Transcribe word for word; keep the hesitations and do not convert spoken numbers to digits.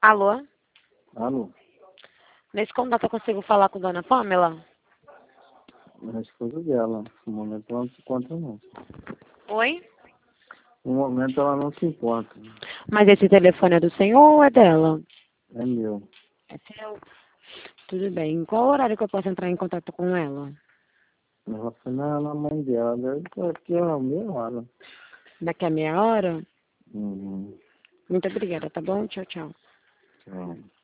Alô? Alô? Nesse contato eu consigo falar com Dona Pamela? É a esposa dela. No momento ela não se encontra, não. Oi? No momento ela não se encontra. Mas esse telefone é do senhor ou é dela? É meu. É seu? Tudo bem. Qual horário que eu posso entrar em contato com ela? Ela foi na, na mãe dela. Deve estar aqui a meia hora. Daqui a meia hora? Uhum. Muito obrigada, tá bom? Tchau, tchau. Tchau.